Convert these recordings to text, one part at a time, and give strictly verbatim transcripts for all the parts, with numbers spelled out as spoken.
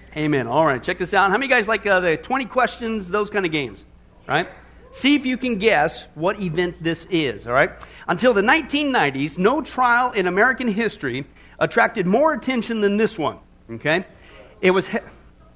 Amen. All right, check this out. How many of you guys like uh, the twenty questions, those kind of games, right? See if you can guess what event this is, all right? Until the nineteen nineties, no trial in American history attracted more attention than this one, okay? It was... He-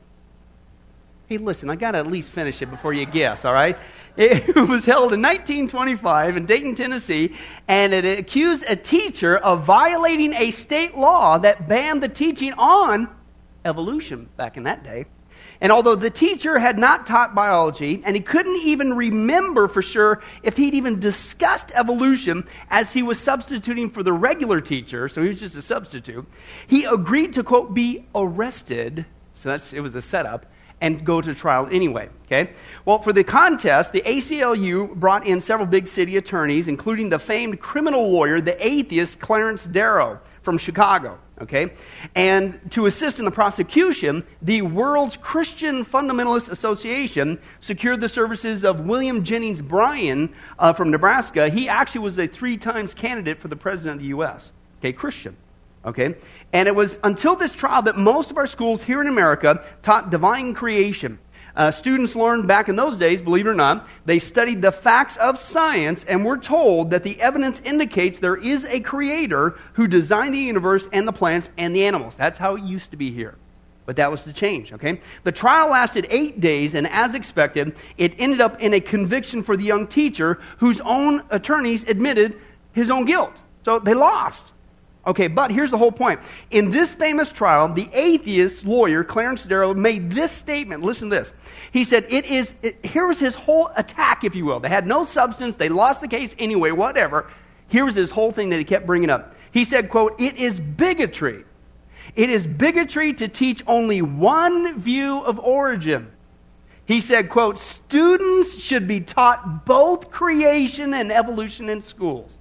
hey, listen, I got to at least finish it before you guess, all right? It was held in nineteen twenty-five in Dayton, Tennessee, and it accused a teacher of violating a state law that banned the teaching on evolution back in that day. And although the teacher had not taught biology, and he couldn't even remember for sure if he'd even discussed evolution as he was substituting for the regular teacher, so he was just a substitute, he agreed to, quote, be arrested, so that's it was a setup, and go to trial anyway, okay? Well, for the contest, the A C L U brought in several big city attorneys, including the famed criminal lawyer, the atheist Clarence Darrow from Chicago, okay? And to assist in the prosecution, the World's Christian Fundamentalist Association secured the services of William Jennings Bryan uh, from Nebraska. He actually was a three times candidate for the president of the U S, okay, Christian. Okay, and it was until this trial that most of our schools here in America taught divine creation. Uh, students learned back in those days, believe it or not, they studied the facts of science and were told that the evidence indicates there is a creator who designed the universe and the plants and the animals. That's how it used to be here. But that was the change, okay? The trial lasted eight days, and as expected, it ended up in a conviction for the young teacher whose own attorneys admitted his own guilt. So they lost. Okay, but here's the whole point. In this famous trial, the atheist lawyer, Clarence Darrow, made this statement. Listen to this. He said, it is, it, here was his whole attack, if you will. They had no substance. They lost the case anyway, whatever. Here was his whole thing that he kept bringing up. He said, quote, it is bigotry. It is bigotry to teach only one view of origin. He said, quote, students should be taught both creation and evolution in schools.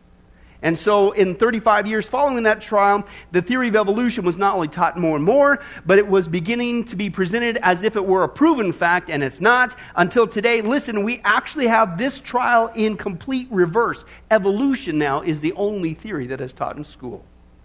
And so in thirty-five years following that trial, the theory of evolution was not only taught more and more, but it was beginning to be presented as if it were a proven fact, and it's not. Until today, listen, we actually have this trial in complete reverse. Evolution now is the only theory that is taught in school.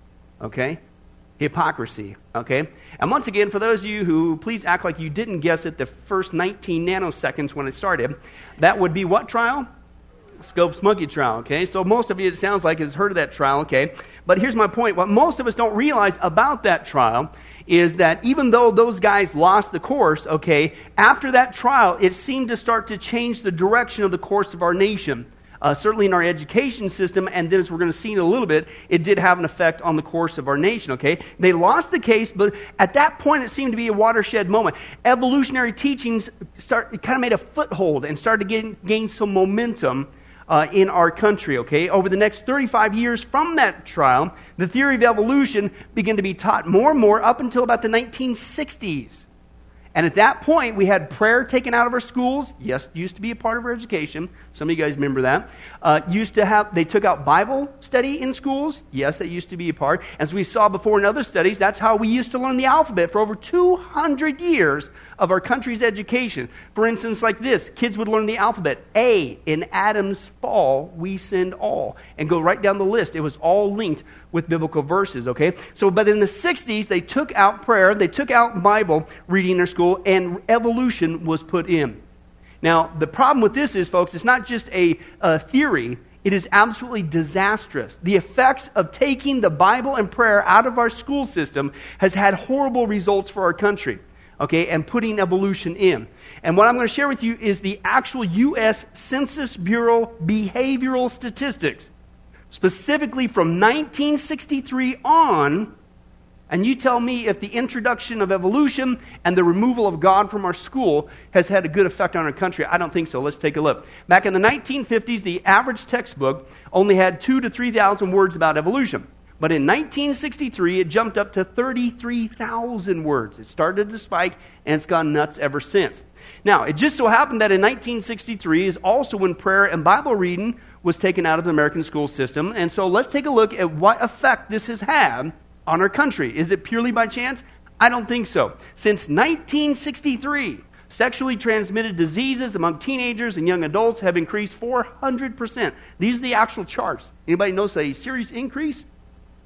Okay? Hypocrisy. Okay? And once again, for those of you who please act like you didn't guess it the first nineteen nanoseconds when it started, that would be what trial? Scopes monkey trial, okay? So most of you, it sounds like, has heard of that trial, okay? But here's my point. What most of us don't realize about that trial is that even though those guys lost the course, okay, after that trial, it seemed to start to change the direction of the course of our nation. Uh, certainly in our education system, and then as we're going to see in a little bit, it did have an effect on the course of our nation, okay? They lost the case, but at that point, it seemed to be a watershed moment. Evolutionary teachings start, it kind of made a foothold and started to gain, gain some momentum Uh, in our country, okay? Over the next thirty-five years from that trial, the theory of evolution began to be taught more and more up until about the nineteen sixties. And at that point, we had prayer taken out of our schools. Yes, it used to be a part of our education. Some of you guys remember that. Uh, used to have, they took out Bible study in schools. Yes, that used to be a part. As we saw before in other studies, that's how we used to learn the alphabet for over two hundred years of our country's education. For instance, like this, kids would learn the alphabet. A, in Adam's fall, we sinned all. And go right down the list. It was all linked with biblical verses, okay? So, but in the sixties, they took out prayer, they took out Bible reading in their school, and evolution was put in. Now, the problem with this is, folks, it's not just a, a theory. It is absolutely disastrous. The effects of taking the Bible and prayer out of our school system has had horrible results for our country, okay, and putting evolution in. And what I'm going to share with you is the actual U S Census Bureau behavioral statistics, specifically from nineteen sixty-three on, and you tell me if the introduction of evolution and the removal of God from our school has had a good effect on our country. I don't think so. Let's take a look. Back in the nineteen fifties, the average textbook only had two to three thousand words about evolution. But in nineteen sixty-three, it jumped up to thirty-three thousand words. It started to spike, and it's gone nuts ever since. Now, it just so happened that in nineteen sixty-three is also when prayer and Bible reading was taken out of the American school system. And so let's take a look at what effect this has had on our country. Is it purely by chance? I don't think so. Since nineteen sixty-three, sexually transmitted diseases among teenagers and young adults have increased four hundred percent. These are the actual charts. Anybody notice a serious increase?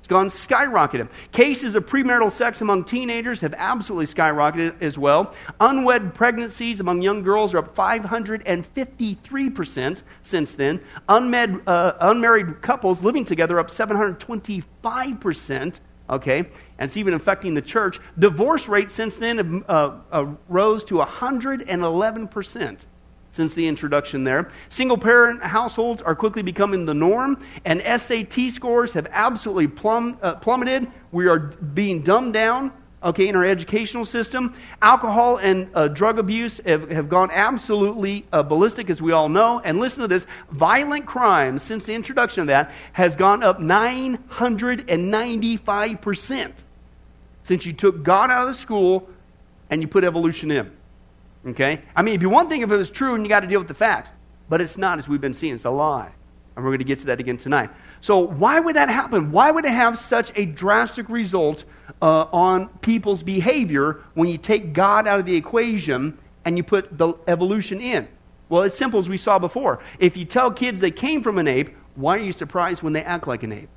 It's gone skyrocketed. Cases of premarital sex among teenagers have absolutely skyrocketed as well. Unwed pregnancies among young girls are up five hundred fifty-three percent since then. Unmed, uh, unmarried couples living together up seven hundred twenty-five percent. Okay, and it's even affecting the church. Divorce rates since then uh, uh, rose to one hundred eleven percent. Since the introduction there. Single-parent households are quickly becoming the norm, and S A T scores have absolutely plum, uh, plummeted. We are being dumbed down, okay, in our educational system. Alcohol and uh, drug abuse have, have gone absolutely uh, ballistic, as we all know. And listen to this, violent crime, since the introduction of that, has gone up nine hundred ninety-five percent since you took God out of the school and you put evolution in. Okay? I mean, it'd be one thing if it was true and you got to deal with the facts. But it's not, as we've been seeing. It's a lie. And we're going to get to that again tonight. So why would that happen? Why would it have such a drastic result uh, on people's behavior when you take God out of the equation and you put the evolution in? Well, it's simple as we saw before. If you tell kids they came from an ape, why are you surprised when they act like an ape?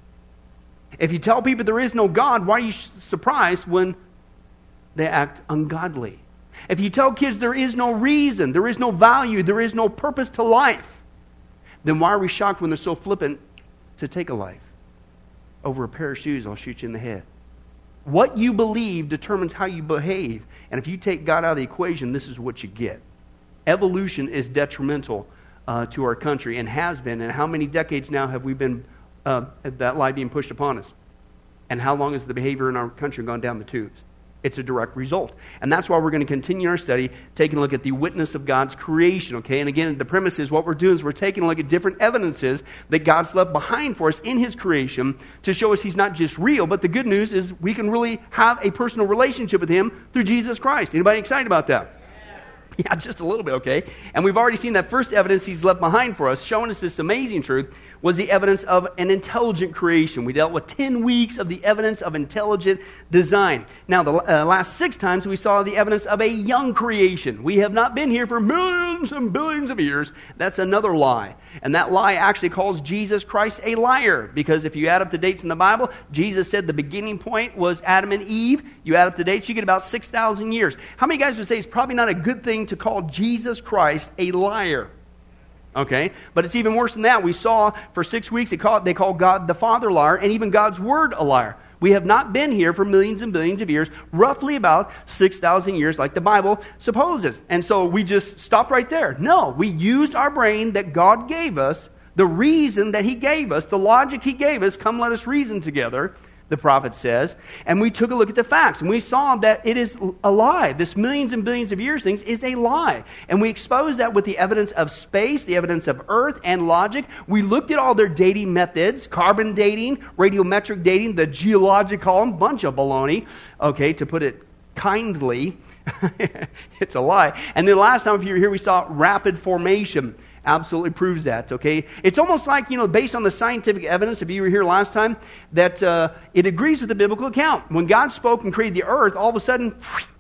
If you tell people there is no God, why are you surprised when they act ungodly? If you tell kids there is no reason, there is no value, there is no purpose to life, then why are we shocked when they're so flippant to take a life? Over a pair of shoes, I'll shoot you in the head. What you believe determines how you behave. And if you take God out of the equation, this is what you get. Evolution is detrimental uh, to our country and has been. And how many decades now have we been, uh, that lie being pushed upon us? And how long has the behavior in our country gone down the tubes? It's a direct result. And that's why we're going to continue our study, taking a look at the witness of God's creation, okay? And again, the premise is what we're doing is we're taking a look at different evidences that God's left behind for us in His creation to show us He's not just real, but the good news is we can really have a personal relationship with Him through Jesus Christ. Anybody excited about that? Yeah, just a little bit, okay? And we've already seen that first evidence He's left behind for us, showing us this amazing truth, was the evidence of an intelligent creation. We dealt with ten weeks of the evidence of intelligent design. Now, the uh, last six times we saw the evidence of a young creation. We have not been here for millions and billions of years. That's another lie. And that lie actually calls Jesus Christ a liar, because if you add up the dates in the Bible, Jesus said the beginning point was Adam and Eve. You add up the dates, you get about six thousand years. How many guys would say it's probably not a good thing to call Jesus Christ a liar? Okay, but it's even worse than that. We saw for six weeks they call, they call God the Father liar, and even God's Word a liar. We have not been here for millions and billions of years, roughly about six thousand years like the Bible supposes. And so we just stopped right there. No, we used our brain that God gave us, the reason that He gave us, the logic He gave us. Come, let us reason together, the prophet says. And we took a look at the facts, and we saw that it is a lie. This millions and billions of years thing is a lie. And we exposed that with the evidence of space, the evidence of Earth, and logic. We looked at all their dating methods, carbon dating, radiometric dating, the geologic column, bunch of baloney, okay, to put it kindly. It's a lie. And then last time, if you were here, we saw rapid formation. Absolutely proves that, okay? It's almost like, you know, based on the scientific evidence, if you were here last time, that uh, it agrees with the biblical account. When God spoke and created the earth, all of a sudden,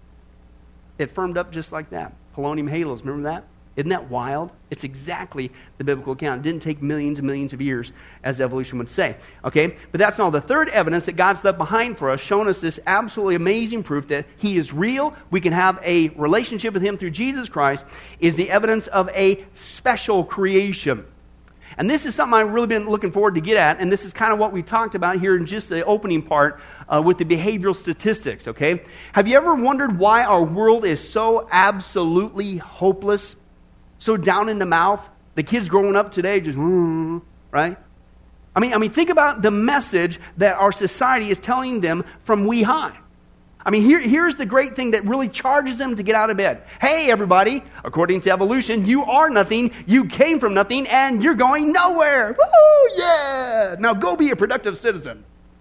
it firmed up just like that. Polonium halos, remember that? Isn't that wild? It's exactly the biblical account. It didn't take millions and millions of years, as evolution would say. Okay? But that's not all. The third evidence that God's left behind for us, showing us this absolutely amazing proof that He is real, we can have a relationship with Him through Jesus Christ, is the evidence of a special creation. And this is something I've really been looking forward to get at, and this is kind of what we talked about here in just the opening part uh, with the behavioral statistics, okay? Have you ever wondered why our world is so absolutely hopeless? So down in the mouth, the kids growing up today just, mm, right? I mean, I mean, think about the message that our society is telling them from wee high. I mean, here, here's the great thing that really charges them to get out of bed. Hey, everybody, according to evolution, you are nothing, you came from nothing, and you're going nowhere. Woo, yeah! Now go be a productive citizen.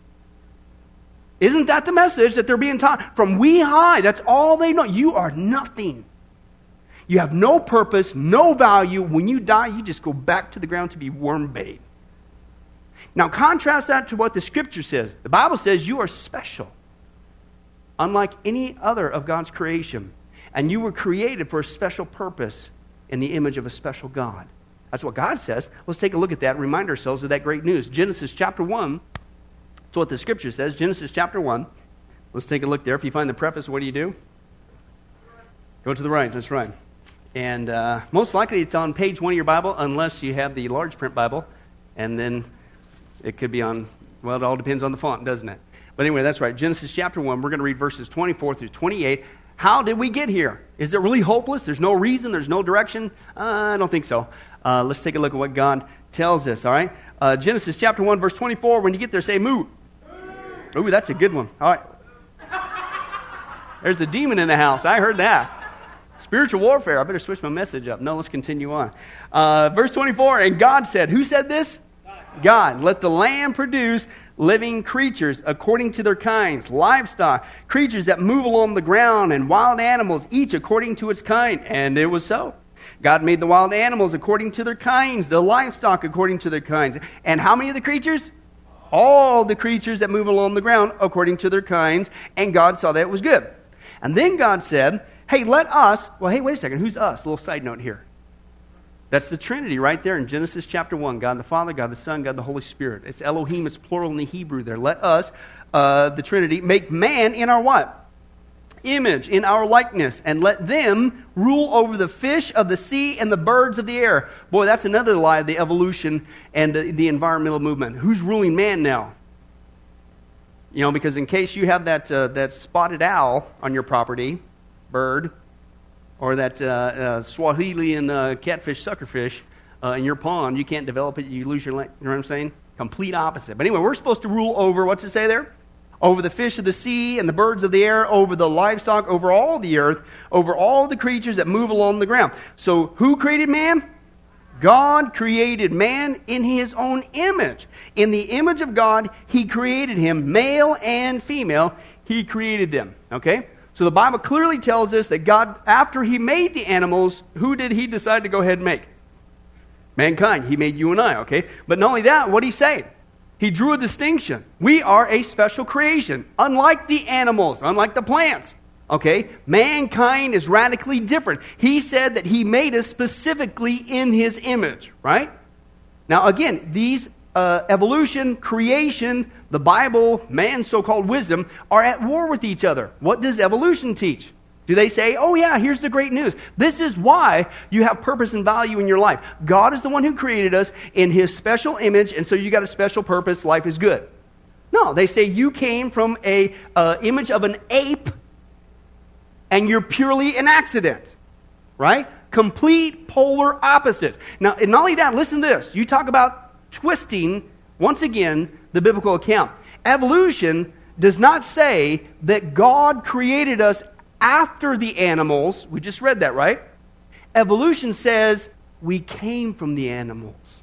Isn't that the message that they're being taught? From wee high, that's all they know. You are nothing. You have no purpose, no value. When you die, you just go back to the ground to be worm bait. Now contrast that to what the Scripture says. The Bible says you are special, unlike any other of God's creation. And you were created for a special purpose in the image of a special God. That's what God says. Let's take a look at that and remind ourselves of that great news. Genesis chapter one, That's what the scripture says, Genesis chapter one. Let's take a look there. If you find the preface, what do you do? Go to the right, that's right. And uh, most likely it's on page one of your Bible, unless you have the large print Bible. And then it could be on, well, it all depends on the font, doesn't it? But anyway, that's right. Genesis chapter one, we're going to read verses twenty-four through twenty-eight. How did we get here? Is it really hopeless? There's no reason? There's no direction? Uh, I don't think so. Uh, let's take a look at what God tells us, all right? Uh, Genesis chapter one, verse twenty-four. When you get there, say moo. Ooh, that's a good one. All right. There's a demon in the house. I heard that. Spiritual warfare. I better switch my message up. No, let's continue on. Uh, verse twenty-four, and God said, who said this? God. Let the land produce living creatures according to their kinds, livestock, creatures that move along the ground, and wild animals, each according to its kind. And it was so. God made the wild animals according to their kinds, the livestock according to their kinds. And how many of the creatures? All the creatures that move along the ground according to their kinds. And God saw that it was good. And then God said, hey, let us, well, hey, wait a second, who's us? A little side note here. That's the Trinity right there in Genesis chapter one. God the Father, God the Son, God the Holy Spirit. It's Elohim, it's plural in the Hebrew there. Let us, uh, the Trinity, make man in our what? Image, in our likeness, and let them rule over the fish of the sea and the birds of the air. Boy, that's another lie of the evolution and the, the environmental movement. Who's ruling man now? You know, because in case you have that uh, that spotted owl on your property, bird, or that uh, uh, Swahilian uh, catfish, suckerfish uh, in your pond, you can't develop it, you lose your land. You know what I'm saying? Complete opposite. But anyway, we're supposed to rule over, what's it say there? Over the fish of the sea and the birds of the air, over the livestock, over all the earth, over all the creatures that move along the ground. So who created man? God created man in his own image. In the image of God, he created him, male and female, he created them. Okay? So the Bible clearly tells us that God, after he made the animals, who did he decide to go ahead and make? Mankind. He made you and I, okay? But not only that, what did he say? He drew a distinction. We are a special creation, unlike the animals, unlike the plants. Okay? Mankind is radically different. He said that he made us specifically in his image, right? Now again, these uh, evolution, creation, the Bible, man's so-called wisdom, are at war with each other. What does evolution teach? Do they say, oh yeah, here's the great news. This is why you have purpose and value in your life. God is the one who created us in his special image, and so you got a special purpose, life is good. No, they say you came from a uh, image of an ape, and you're purely an accident. Right? Complete polar opposites. Now, and not only that, listen to this. You talk about twisting, once again, the biblical account. Evolution does not say that God created us after the animals. We just read that, right? Evolution says we came from the animals.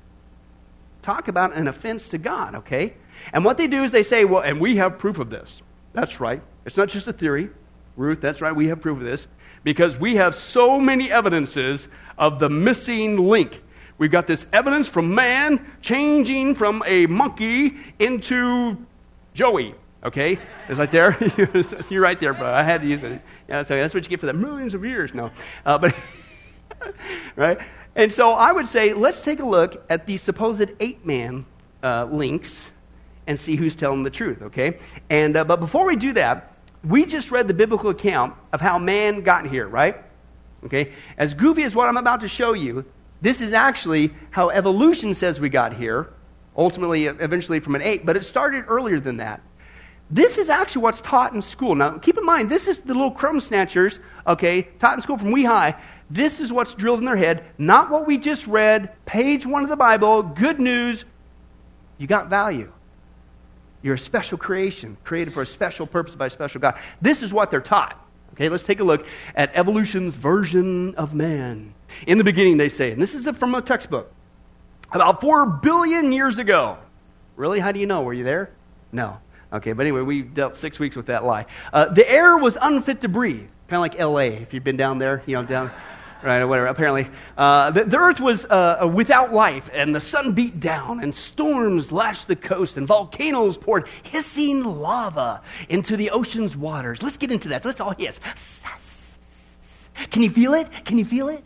Talk about an offense to God, okay? And what they do is they say, well, and we have proof of this. That's right. It's not just a theory. Ruth, that's right, we have proof of this. Because we have so many evidences of the missing link. We've got this evidence from man changing from a monkey into Joey. Okay? It's right there. You're right there, bro. I had to use it. Yeah, so that's what you get for the millions of years. No. Uh, but, right? And so I would say, let's take a look at the supposed ape-man uh, links and see who's telling the truth, okay? And uh, but before we do that, we just read the biblical account of how man got here, right? Okay? As goofy as what I'm about to show you, this is actually how evolution says we got here, ultimately, eventually from an ape, but it started earlier than that. This is actually what's taught in school. Now, keep in mind, this is the little crumb snatchers, okay, taught in school from wee high. This is what's drilled in their head, not what we just read, page one of the Bible, good news, you got value. You're a special creation, created for a special purpose by a special God. This is what they're taught. Okay, let's take a look at evolution's version of man. In the beginning, they say, and this is from a textbook, about four billion years ago. Really? How do you know? Were you there? No. Okay, but anyway, we dealt six weeks with that lie. Uh, the air was unfit to breathe, kind of like L A, if you've been down there, you know, down... Right, or whatever, apparently. Uh, the, the earth was uh, without life, and the sun beat down, and storms lashed the coast, and volcanoes poured hissing lava into the ocean's waters. Let's get into that. So let's all hiss. Can you feel it? Can you feel it?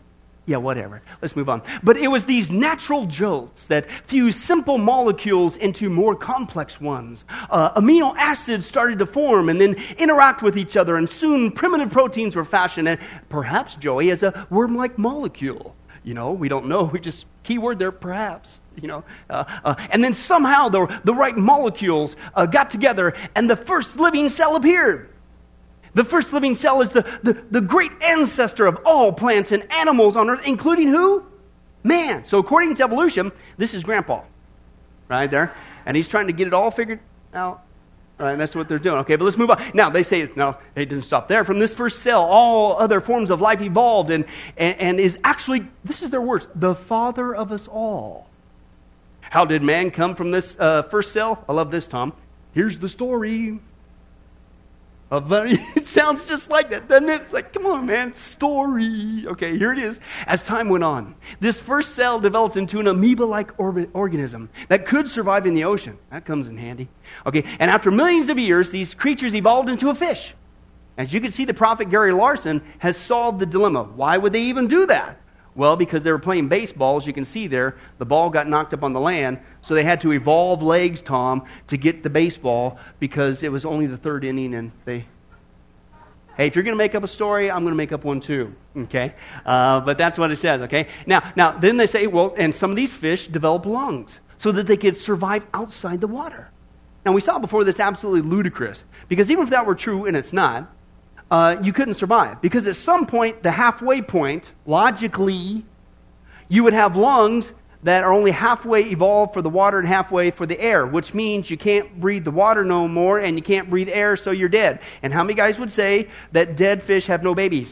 Yeah, whatever. Let's move on. But it was these natural jolts that fused simple molecules into more complex ones. Uh, amino acids started to form and then interact with each other, and soon primitive proteins were fashioned, and perhaps, Joey, as a worm-like molecule. You know, we don't know. We just, keyword there, perhaps. You know, uh, uh, and then somehow the, the right molecules uh, got together, and the first living cell appeared. The first living cell is the, the, the great ancestor of all plants and animals on earth, including who? Man. So according to evolution, this is Grandpa, right there. And he's trying to get it all figured out. Right, and that's what they're doing. Okay, but let's move on. Now, they say, no, it didn't stop there. From this first cell, all other forms of life evolved and, and, and is actually, this is their words, the father of us all. How did man come from this uh, first cell? I love this, Tom. Here's the story. A very, it sounds just like that, doesn't it? It's like, come on, man, story. Okay, here it is. As time went on, this first cell developed into an amoeba-like or- organism that could survive in the ocean. That comes in handy. Okay, and after millions of years, these creatures evolved into a fish. As you can see, the prophet Gary Larson has solved the dilemma. Why would they even do that? Well, because they were playing baseball, as you can see there, the ball got knocked up on the land, so they had to evolve legs, Tom, to get the baseball, because it was only the third inning, and they... Hey, if you're going to make up a story, I'm going to make up one too, okay? Uh, but that's what it says, okay? Now, now, then they say, well, and some of these fish develop lungs, so that they could survive outside the water. Now, we saw before that's absolutely ludicrous, because even if that were true, and it's not, Uh, you couldn't survive. Because at some point, the halfway point, logically, you would have lungs that are only halfway evolved for the water and halfway for the air, which means you can't breathe the water no more and you can't breathe air, so you're dead. And how many guys would say that dead fish have no babies?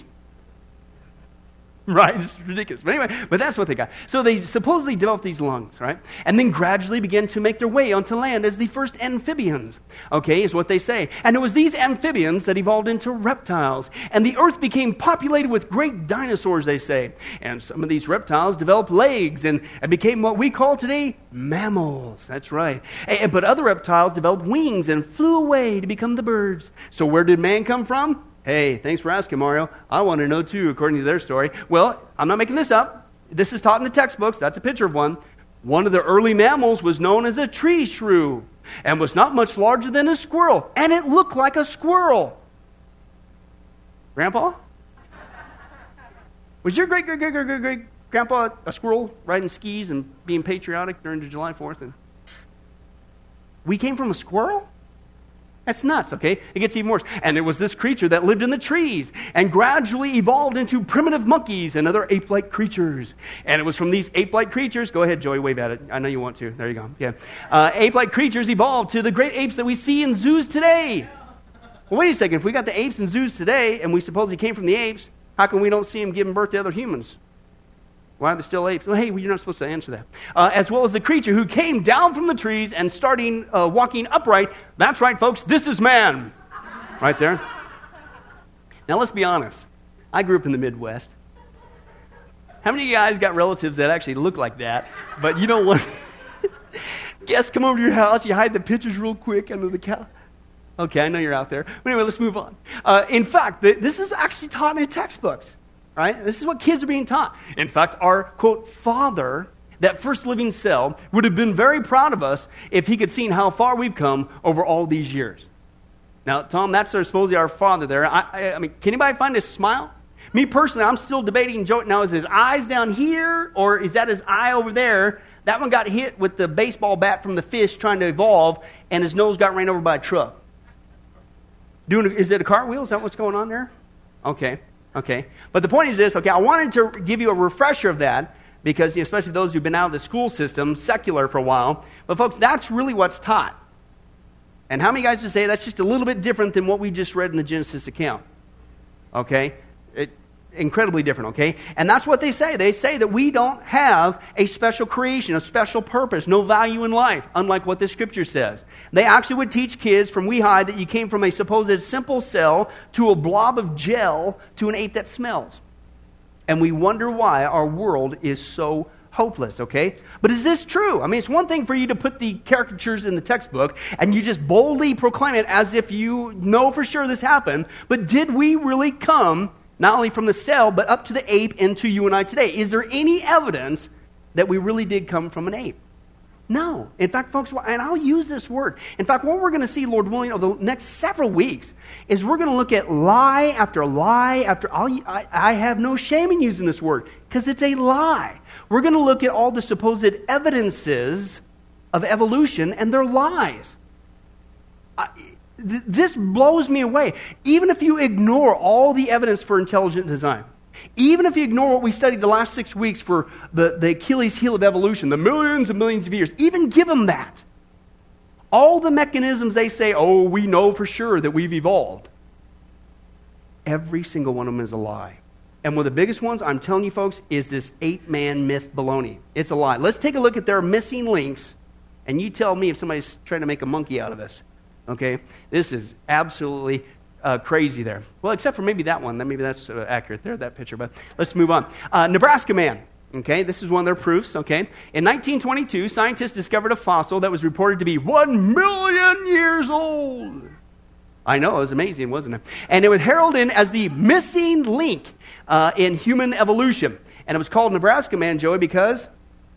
Right? It's ridiculous. But anyway, but that's what they got. So they supposedly developed these lungs, right? And then gradually began to make their way onto land as the first amphibians, okay, is what they say. And it was these amphibians that evolved into reptiles. And the earth became populated with great dinosaurs, they say. And some of these reptiles developed legs and, and became what we call today mammals. That's right. And, but other reptiles developed wings and flew away to become the birds. So where did man come from? Hey, thanks for asking, Mario. I want to know, too, according to their story. Well, I'm not making this up. This is taught in the textbooks. That's a picture of one. One of the early mammals was known as a tree shrew and was not much larger than a squirrel. And it looked like a squirrel. Grandpa? Was your great-great-great-great-great-grandpa a squirrel riding skis and being patriotic during the July fourth? And we came from a squirrel? That's nuts, okay? It gets even worse. And it was this creature that lived in the trees and gradually evolved into primitive monkeys and other ape-like creatures. And it was from these ape-like creatures, go ahead, Joey, wave at it. I know you want to. There you go. Yeah. Uh, ape-like creatures evolved to the great apes that we see in zoos today. Well, wait a second. If we got the apes in zoos today and we suppose he came from the apes, how come we don't see him giving birth to other humans? Why are they still apes? Well, hey, well, you're not supposed to answer that. Uh, as well as the creature who came down from the trees and starting uh, walking upright. That's right, folks. This is man. Right there. Now, let's be honest. I grew up in the Midwest. How many of you guys got relatives that actually look like that, but you don't want... Guests come over to your house, you hide the pictures real quick under the couch. Okay, I know you're out there. But anyway, let's move on. Uh, in fact, th- this is actually taught in the textbooks. Right? This is what kids are being taught. In fact, our, quote, father, that first living cell, would have been very proud of us if he could see how far we've come over all these years. Now, Tom, that's our, supposedly our father there. I, I, I mean, can anybody find his smile? Me personally, I'm still debating, Joe, now is his eyes down here or is that his eye over there? That one got hit with the baseball bat from the fish trying to evolve and his nose got ran over by a truck. Doing, is it a cartwheel? Is that what's going on there? Okay. Okay, but the point is this, okay, I wanted to give you a refresher of that because especially those who've been out of the school system, secular for a while, but folks, that's really what's taught. And how many guys would say that's just a little bit different than what we just read in the Genesis account? Okay, it, incredibly different, okay? And that's what they say. They say that we don't have a special creation, a special purpose, no value in life, unlike what the Scripture says. They actually would teach kids from wee high that you came from a supposed simple cell to a blob of gel to an ape that smells. And we wonder why our world is so hopeless, okay? But is this true? I mean, it's one thing for you to put the caricatures in the textbook and you just boldly proclaim it as if you know for sure this happened, but did we really come not only from the cell, but up to the ape and to you and I today. Is there any evidence that we really did come from an ape? No. In fact, folks, and I'll use this word. In fact, what we're going to see, Lord willing, over the next several weeks is we're going to look at lie after lie after... I'll, I, I have no shame in using this word because it's a lie. We're going to look at all the supposed evidences of evolution and their lies. I, th- this blows me away. Even if you ignore all the evidence for intelligent design, even if you ignore what we studied the last six weeks for the, the Achilles heel of evolution, the millions and millions of years, even give them that. All the mechanisms they say, oh, we know for sure that we've evolved. Every single one of them is a lie. And one of the biggest ones, I'm telling you folks, is this ape-man myth baloney. It's a lie. Let's take a look at their missing links, and you tell me if somebody's trying to make a monkey out of us. Okay? This is absolutely Uh, crazy there. Well, except for maybe that one. Maybe that's uh, accurate there, that picture. But let's move on. Uh, Nebraska man. Okay, this is one of their proofs. Okay, in nineteen twenty-two, scientists discovered a fossil that was reported to be one million years old. I know, it was amazing, wasn't it? And it was heralded as the missing link uh, in human evolution. And it was called Nebraska man, Joey, because...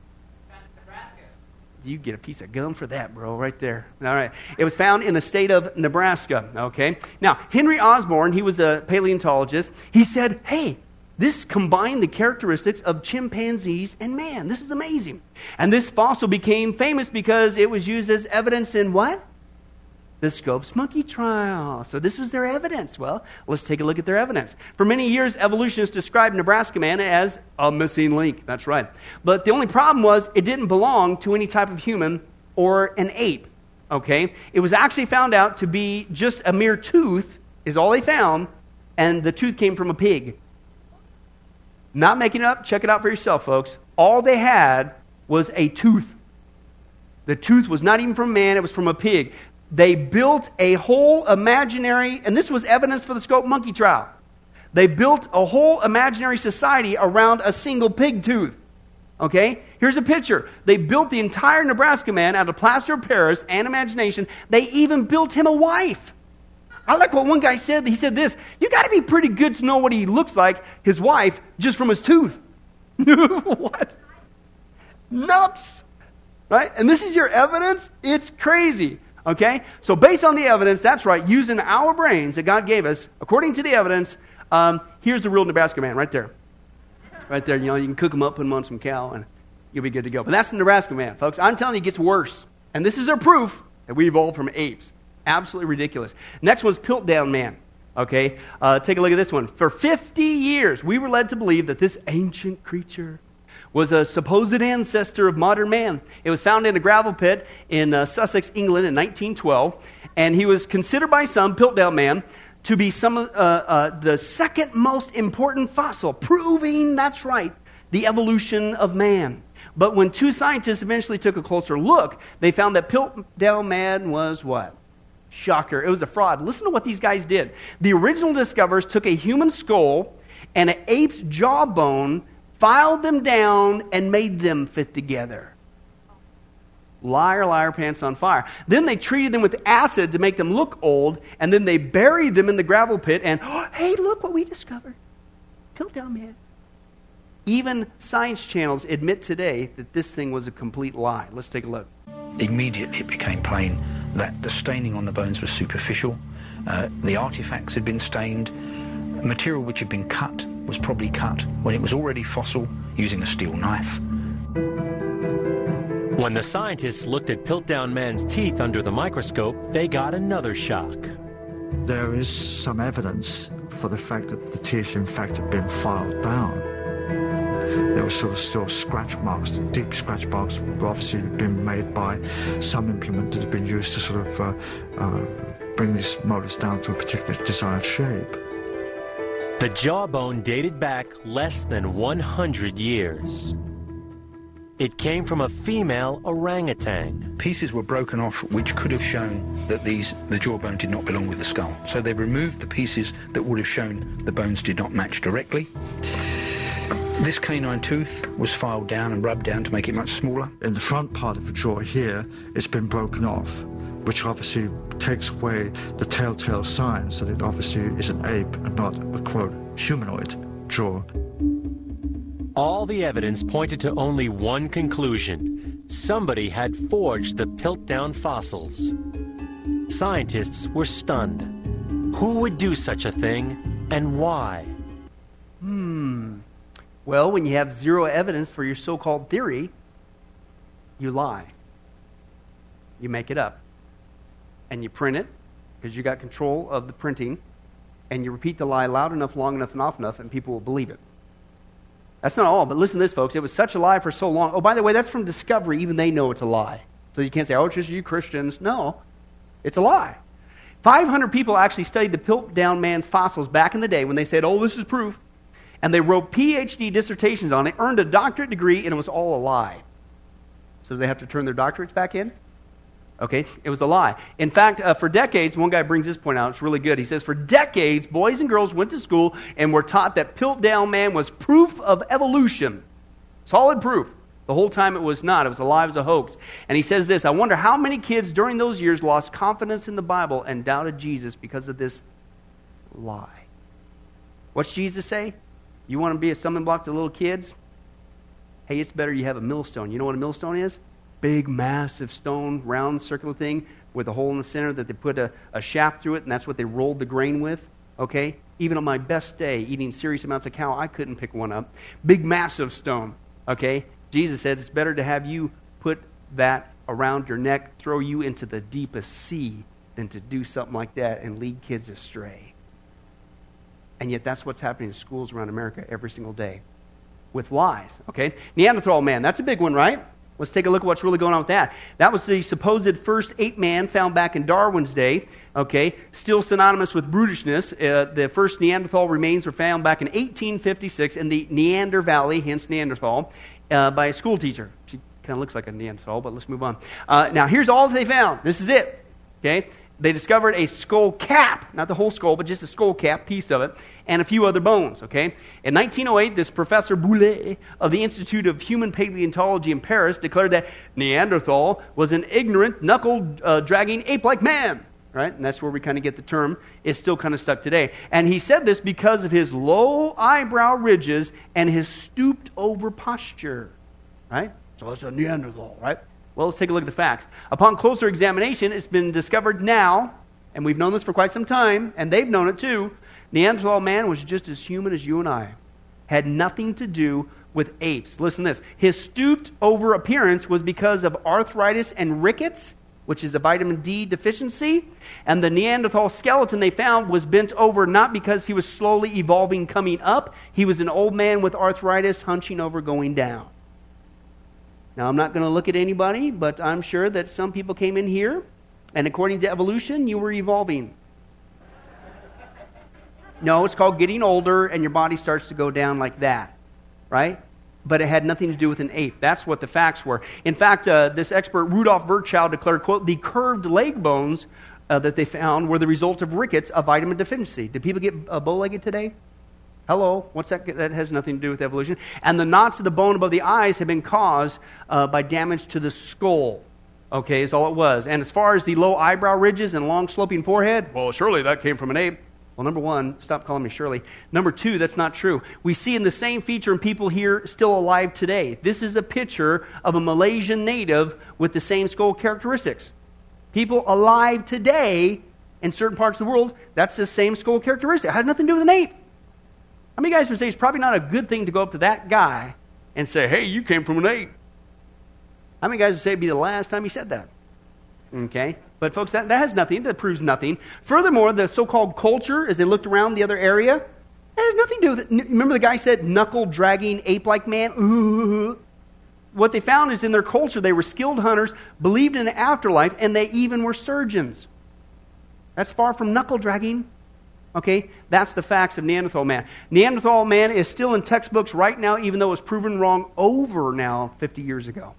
You get a piece of gum for that, bro, right there. All right. It was found in the state of Nebraska, okay? Now, Henry Osborn, he was a paleontologist. He said, hey, this combined the characteristics of chimpanzees and man. This is amazing. And this fossil became famous because it was used as evidence in what? The Scopes monkey trial. So this was their evidence. Well, let's take a look at their evidence. For many years, evolutionists described Nebraska man as a missing link. That's right. But the only problem was it didn't belong to any type of human or an ape. Okay? It was actually found out to be just a mere tooth is all they found, and the tooth came from a pig. Not making it up. Check it out for yourself, folks. All they had was a tooth. The tooth was not even from a man. It was from a pig. They built a whole imaginary, and this was evidence for the Scope monkey trial. They built a whole imaginary society around a single pig tooth. Okay? Here's a picture. They built the entire Nebraska man out of plaster of Paris and imagination. They even built him a wife. I like what one guy said. He said this, you got to be pretty good to know what he looks like, his wife, just from his tooth. What? Nuts. Right? And this is your evidence? It's crazy. Okay? So based on the evidence, that's right, using our brains that God gave us, according to the evidence, um, here's the real Nebraska man right there. Right there. You know, you can cook them up, put them on some cow, and you'll be good to go. But that's the Nebraska man, folks. I'm telling you, it gets worse. And this is our proof that we evolved from apes. Absolutely ridiculous. Next one's Piltdown man. Okay? Uh, take a look at this one. For fifty years, we were led to believe that this ancient creature was a supposed ancestor of modern man. It was found in a gravel pit in uh, Sussex, England in nineteen twelve, and he was considered by some, Piltdown man, to be some uh, uh, the second most important fossil, proving, that's right, the evolution of man. But when two scientists eventually took a closer look, they found that Piltdown man was what? Shocker. It was a fraud. Listen to what these guys did. The original discoverers took a human skull and an ape's jawbone, filed them down, and made them fit together. Liar, liar, pants on fire. Then they treated them with acid to make them look old, and then they buried them in the gravel pit, and, oh, hey, look what we discovered. Piltdown man. Even science channels admit today that this thing was a complete lie. Let's take a look. Immediately it became plain that the staining on the bones was superficial. Uh, the artifacts had been stained. Material which had been cut was probably cut when it was already fossil using a steel knife. When the scientists looked at Piltdown man's teeth under the microscope, they got another shock. There is some evidence for the fact that the teeth, in fact, have been filed down. There were sort of still scratch marks, the deep scratch marks were obviously been made by some implement that had been used to sort of uh, uh, bring these molars down to a particular desired shape. The jawbone dated back less than one hundred years. It came from a female orangutan. Pieces were broken off which could have shown that these the jawbone did not belong with the skull. So they removed the pieces that would have shown the bones did not match directly. This canine tooth was filed down and rubbed down to make it much smaller. In the front part of the jaw here, it's been broken off, which obviously takes away the telltale signs that it obviously is an ape and not a, quote, humanoid jaw. All the evidence pointed to only one conclusion. Somebody had forged the Piltdown fossils. Scientists were stunned. Who would do such a thing, and why? Hmm. Well, when you have zero evidence for your so-called theory, you lie. You make it up. And you print it, because you got control of the printing, and you repeat the lie loud enough, long enough, and often enough, and people will believe it. That's not all, but listen to this, folks. It was such a lie for so long. Oh, by the way, that's from Discovery. Even they know it's a lie. So you can't say, oh, it's just you Christians. No, it's a lie. five hundred people actually studied the Piltdown man's fossils back in the day when they said, oh, this is proof. And they wrote P H D dissertations on it, earned a doctorate degree, and it was all a lie. So they have to turn their doctorates back in? Okay, it was a lie. In fact, uh, for decades, one guy brings this point out, it's really good. He says, for decades, boys and girls went to school and were taught that Piltdown man was proof of evolution. Solid proof. The whole time it was not. It was a lie, it was a hoax. And he says this, I wonder how many kids during those years lost confidence in the Bible and doubted Jesus because of this lie. What's Jesus say? You want to be a stumbling block to little kids? Hey, it's better you have a millstone. You know what a millstone is? Big, massive stone, round, circular thing with a hole in the center that they put a, a shaft through it, and that's what they rolled the grain with, okay? Even on my best day, eating serious amounts of cow, I couldn't pick one up. Big, massive stone, okay? Jesus says it's better to have you put that around your neck, throw you into the deepest sea, than to do something like that and lead kids astray. And yet that's what's happening in schools around America every single day with lies, okay? Neanderthal man, that's a big one, right? Let's take a look at what's really going on with that. That was the supposed first ape man found back in Darwin's day, okay? Still synonymous with brutishness. Uh, the first Neanderthal remains were found back in eighteen fifty-six in the Neander Valley, hence Neanderthal, uh, by a school teacher. She kind of looks like a Neanderthal, but let's move on. Uh, now, here's all that they found. This is it, okay? They discovered a skull cap, not the whole skull, but just a skull cap piece of it, and a few other bones, okay? In nineteen oh eight, this Professor Boulet of the Institute of Human Paleontology in Paris declared that Neanderthal was an ignorant, knuckle-dragging, uh, ape-like man, right? And that's where we kind of get the term. It's still kind of stuck today. And he said this because of his low eyebrow ridges and his stooped-over posture, right? So it's a Neanderthal, right? Well, let's take a look at the facts. Upon closer examination, it's been discovered now, and we've known this for quite some time, and they've known it too, Neanderthal man was just as human as you and I. Had nothing to do with apes. Listen to this. His stooped over appearance was because of arthritis and rickets, which is a vitamin D deficiency. And the Neanderthal skeleton they found was bent over not because he was slowly evolving coming up. He was an old man with arthritis hunching over going down. Now, I'm not going to look at anybody, but I'm sure that some people came in here, and according to evolution, you were evolving. No, it's called getting older, and your body starts to go down like that, right? But it had nothing to do with an ape. That's what the facts were. In fact, uh, this expert, Rudolf Virchow, declared, quote, the curved leg bones uh, that they found were the result of rickets, a vitamin deficiency. Do people get uh, bow-legged today? Hello? What's that? That has nothing to do with evolution. And the knots of the bone above the eyes have been caused uh, by damage to the skull. Okay, is all it was. And as far as the low eyebrow ridges and long sloping forehead, well, surely that came from an ape. Well, number one, stop calling me Shirley. Number two, that's not true. We see in the same feature in people here still alive today. This is a picture of a Malaysian native with the same skull characteristics. People alive today in certain parts of the world, that's the same skull characteristic. It has nothing to do with an ape. How many guys would say it's probably not a good thing to go up to that guy and say, hey, you came from an ape? How many guys would say it'd be the last time he said that? Okay? But folks, that, that has nothing. That proves nothing. Furthermore, the so-called culture, as they looked around the other area, that has nothing to do with it. Remember the guy said, knuckle-dragging, ape-like man? Ooh. What they found is in their culture, they were skilled hunters, believed in the afterlife, and they even were surgeons. That's far from knuckle-dragging. Okay, that's the facts of Neanderthal man. Neanderthal man is still in textbooks right now, even though it was proven wrong over now fifty years ago.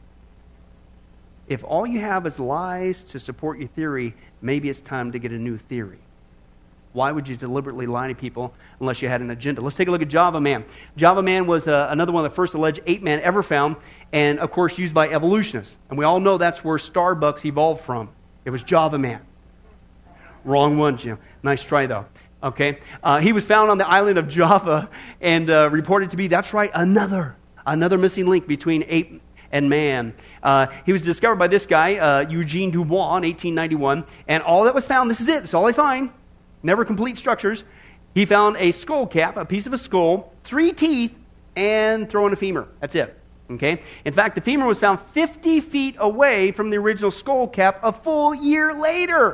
If all you have is lies to support your theory, maybe it's time to get a new theory. Why would you deliberately lie to people unless you had an agenda? Let's take a look at Java Man. Java Man was uh, another one of the first alleged ape man ever found, and of course used by evolutionists. And we all know that's where Starbucks evolved from. It was Java Man. Wrong one, Jim. Nice try, though. Okay? Uh, he was found on the island of Java and uh, reported to be, that's right, another, another missing link between ape and man. Uh, he was discovered by this guy, uh, Eugene Dubois, in eighteen ninety-one. And all that was found, this is it. It's all they find. Never complete structures. He found a skull cap, a piece of a skull, three teeth, and throw in a femur. That's it. Okay? In fact, the femur was found fifty feet away from the original skull cap a full year later.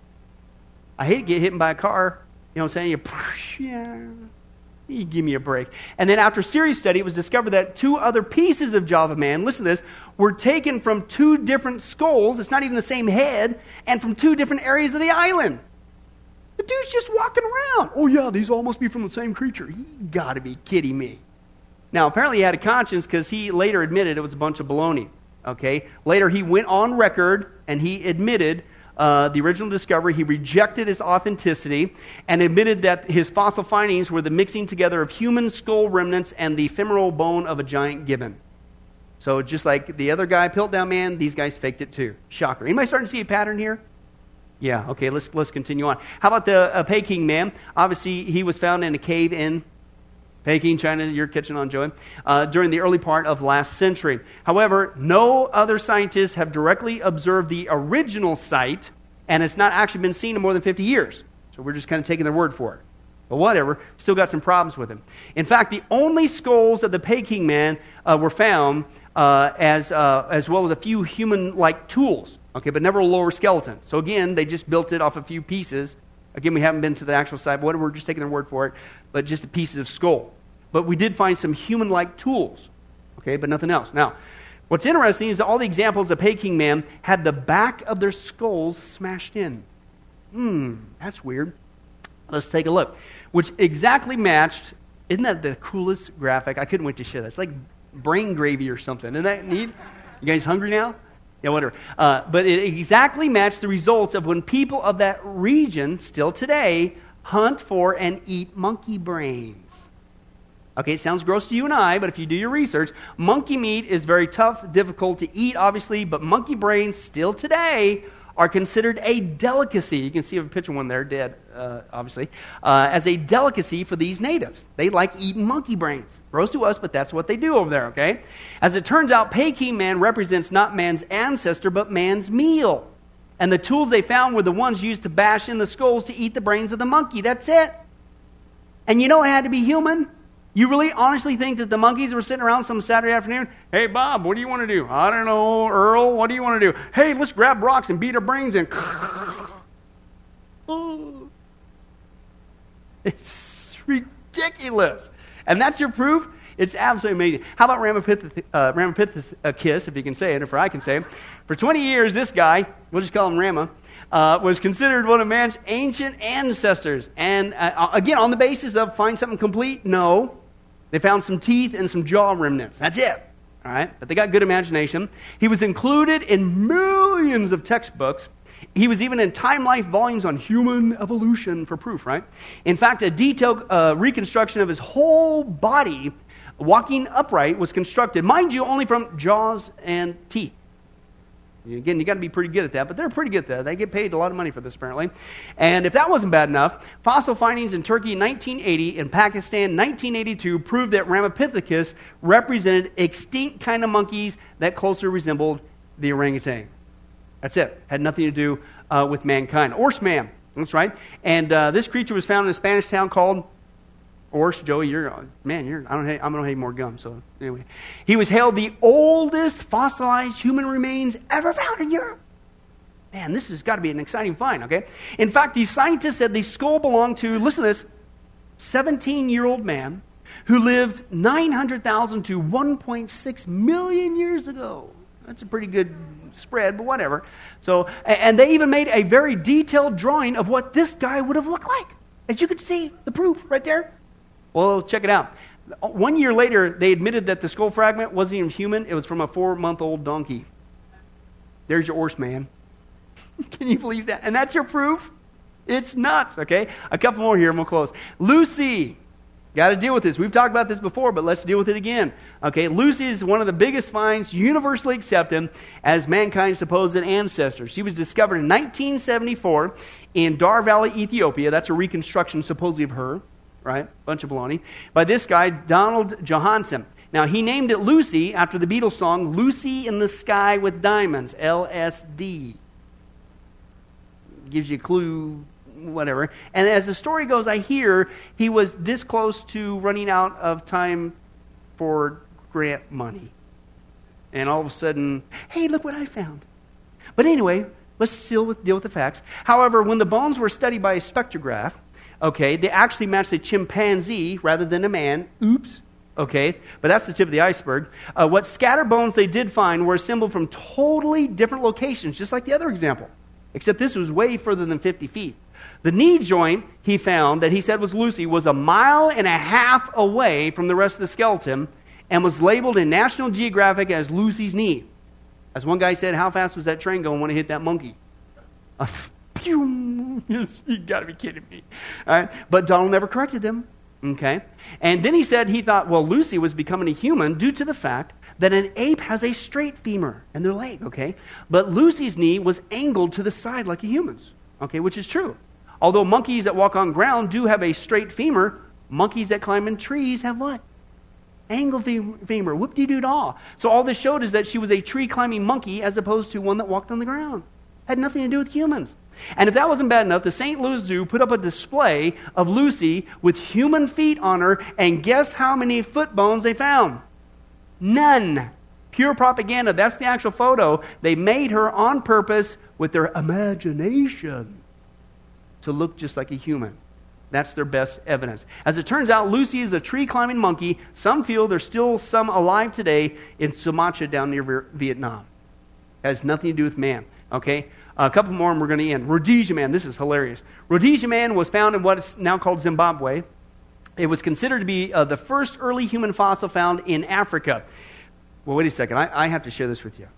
I hate to get hit by a car. You know what I'm saying? You, yeah, you give me a break. And then after serious study, it was discovered that two other pieces of Java Man, listen to this, were taken from two different skulls. It's not even the same head. And from two different areas of the island. The dude's just walking around. Oh, yeah, these all must be from the same creature. You got to be kidding me. Now, apparently he had a conscience because he later admitted it was a bunch of baloney. Okay? Later he went on record and he admitted uh, the original discovery. He rejected its authenticity and admitted that his fossil findings were the mixing together of human skull remnants and the femoral bone of a giant gibbon. So just like the other guy, Piltdown Man, these guys faked it too. Shocker. Anybody starting to see a pattern here? Yeah, okay, let's let's continue on. How about the uh, Peking Man? Obviously, he was found in a cave in Peking, China. You're catching on, Joey. Uh, during the early part of last century. However, no other scientists have directly observed the original site, and it's not actually been seen in more than fifty years. So we're just kind of taking their word for it. But whatever, still got some problems with him. In fact, the only skulls of the Peking Man uh, were found uh, as uh, as well as a few human-like tools. Okay, but never a lower skeleton. So again, they just built it off a few pieces. Again, we haven't been to the actual site, but whatever, we're just taking their word for it. But just a pieces of skull. But we did find some human-like tools. Okay, but nothing else. Now, what's interesting is that all the examples of Peking Man had the back of their skulls smashed in. Hmm, that's weird. Let's take a look. Which exactly matched, isn't that the coolest graphic? I couldn't wait to share that. It's like brain gravy or something. Isn't that neat? You guys hungry now? Yeah, whatever. Uh, but it exactly matched the results of when people of that region, still today, hunt for and eat monkey brains. Okay, it sounds gross to you and I, but if you do your research, monkey meat is very tough, difficult to eat, obviously, but monkey brains, still today, are considered a delicacy. You can see a picture of one there, dead, uh, obviously, uh, as a delicacy for these natives. They like eating monkey brains. Gross to us, but that's what they do over there, okay? As it turns out, Peking Man represents not man's ancestor, but man's meal. And the tools they found were the ones used to bash in the skulls to eat the brains of the monkey. That's it. And you know it had to be human. You really honestly think that the monkeys were sitting around some Saturday afternoon? Hey, Bob, what do you want to do? I don't know, Earl, what do you want to do? Hey, let's grab rocks and beat our brains in. Oh. It's ridiculous. And that's your proof? It's absolutely amazing. How about Ramapithecus, uh, Ramapithecus, if you can say it, if I can say it? For twenty years, this guy, we'll just call him Rama, uh, was considered one of man's ancient ancestors. And uh, again, on the basis of find something complete? No. They found some teeth and some jaw remnants. That's it. All right? But they got good imagination. He was included in millions of textbooks. He was even in Time Life volumes on human evolution for proof, right? In fact, a detailed uh, reconstruction of his whole body, walking upright, was constructed, mind you, only from jaws and teeth. Again, you got to be pretty good at that, but they're pretty good at that. They get paid a lot of money for this, apparently. And if that wasn't bad enough, fossil findings in Turkey in nineteen eighty and Pakistan in nineteen eighty-two proved that Ramapithecus represented extinct kind of monkeys that closer resembled the orangutan. That's it. Had nothing to do uh, with mankind. Horse man, that's right. And uh, this creature was found in a Spanish town called Orsh. Joey, you're man. You're I don't. Have, I don't have more gum. So anyway, he was hailed the oldest fossilized human remains ever found in Europe. Man, this has got to be an exciting find. Okay. In fact, these scientists said the skull belonged to, listen to this, seventeen-year-old man who lived nine hundred thousand to one point six million years ago. That's a pretty good spread, but whatever. So, and they even made a very detailed drawing of what this guy would have looked like. As you could see, the proof right there. Well, check it out. One year later, they admitted that the skull fragment wasn't even human. It was from a four-month-old donkey. There's your horse man. Can you believe that? And that's your proof? It's nuts, okay? A couple more here and we'll close. Lucy. Got to deal with this. We've talked about this before, but let's deal with it again. Okay, Lucy is one of the biggest finds universally accepted as mankind's supposed ancestor. She was discovered in nineteen seventy-four in Dar Valley, Ethiopia. That's a reconstruction supposedly of her, right? Bunch of baloney. By this guy, Donald Johansen. Now, he named it Lucy after the Beatles song, Lucy in the Sky with Diamonds, L S D. Gives you a clue, whatever. And as the story goes, I hear he was this close to running out of time for grant money. And all of a sudden, hey, look what I found. But anyway, let's deal with, deal with the facts. However, when the bones were studied by a spectrograph, okay, they actually matched a chimpanzee rather than a man. Oops. Okay, but that's the tip of the iceberg. Uh, what scatter bones they did find were assembled from totally different locations, just like the other example, except this was way further than fifty feet. The knee joint he found that he said was Lucy was a mile and a half away from the rest of the skeleton and was labeled in National Geographic as Lucy's knee. As one guy said, how fast was that train going when it hit that monkey? Uh, pew! You got to be kidding me. All right, but Donald never corrected them. Okay, and then he said he thought, well, Lucy was becoming a human due to the fact that an ape has a straight femur in their leg, okay? But Lucy's knee was angled to the side like a human's, okay, which is true. Although monkeys that walk on ground do have a straight femur, monkeys that climb in trees have what? Angled femur, whoop-de-doo-dah. So all this showed is that she was a tree-climbing monkey as opposed to one that walked on the ground. Had nothing to do with humans. And if that wasn't bad enough, the Saint Louis Zoo put up a display of Lucy with human feet on her, and guess how many foot bones they found? None. Pure propaganda. That's the actual photo. They made her on purpose with their imagination to look just like a human. That's their best evidence. As it turns out, Lucy is a tree-climbing monkey. Some feel there's still some alive today in Sumatra down near Vietnam. It has nothing to do with man. Okay? A couple more and we're going to end. Rhodesia man. This is hilarious. Rhodesia man was found in what is now called Zimbabwe. It was considered to be uh, the first early human fossil found in Africa. Well, wait a second. I, I have to share this with you.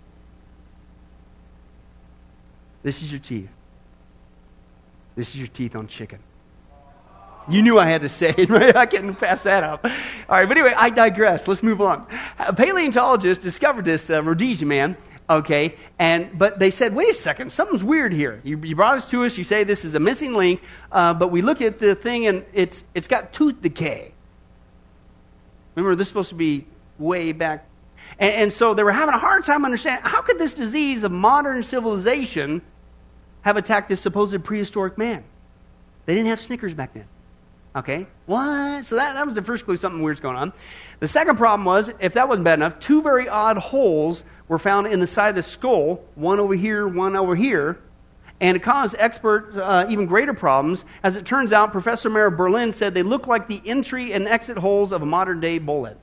This is your teeth. This is your teeth on chicken. You knew I had to say it, right? I couldn't pass that up. All right, but anyway, I digress. Let's move on. A paleontologist discovered this uh, Rhodesia man. Okay, and but they said, wait a second, something's weird here. You, you brought us to us, you say this is a missing link, uh, but we look at the thing and it's it's got tooth decay. Remember, this is supposed to be way back. And, and so they were having a hard time understanding, how could this disease of modern civilization have attacked this supposed prehistoric man? They didn't have Snickers back then. Okay, what? So that, that was the first clue, something weird's going on. The second problem was, if that wasn't bad enough, two very odd holes were found in the side of the skull, one over here, one over here, and it caused experts uh, even greater problems. As it turns out, Professor Mayer of Berlin said they look like the entry and exit holes of a modern-day bullet.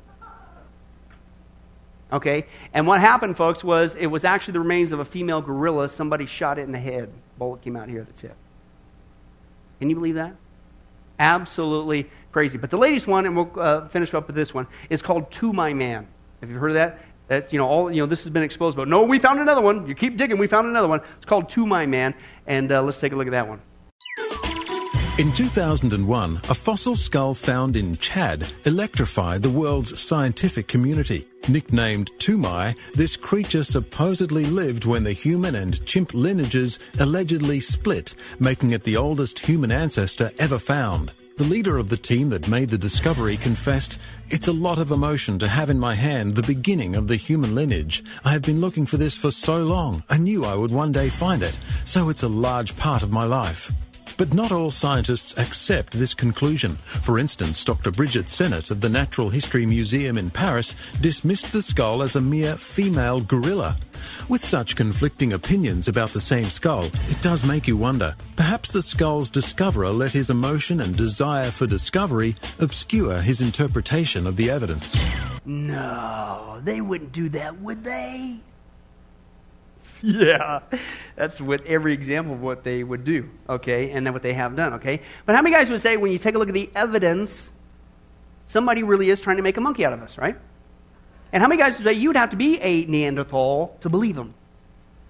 Okay, and what happened, folks, was it was actually the remains of a female gorilla. Somebody shot it in the head. Bullet came out here at the tip. Can you believe that? Absolutely crazy. But the latest one, and we'll uh, finish up with this one, is called To My Man. Have you heard of that? That's, you know, all, you know, this has been exposed. But no, we found another one. You keep digging, we found another one. It's called To My Man, and uh, let's take a look at that one. In two thousand one, a fossil skull found in Chad electrified the world's scientific community. Nicknamed Tumai, this creature supposedly lived when the human and chimp lineages allegedly split, making it the oldest human ancestor ever found. The leader of the team that made the discovery confessed, "It's a lot of emotion to have in my hand the beginning of the human lineage. I have been looking for this for so long. I knew I would one day find it, so it's a large part of my life." But not all scientists accept this conclusion. For instance, Doctor Bridget Sennett of the Natural History Museum in Paris dismissed the skull as a mere female gorilla. With such conflicting opinions about the same skull, it does make you wonder. Perhaps the skull's discoverer let his emotion and desire for discovery obscure his interpretation of the evidence. No, they wouldn't do that, would they? Yeah, that's what every example of what they would do, okay, and then what they have done, okay? But how many guys would say when you take a look at the evidence, somebody really is trying to make a monkey out of us, right? And how many guys would say you'd have to be a Neanderthal to believe them?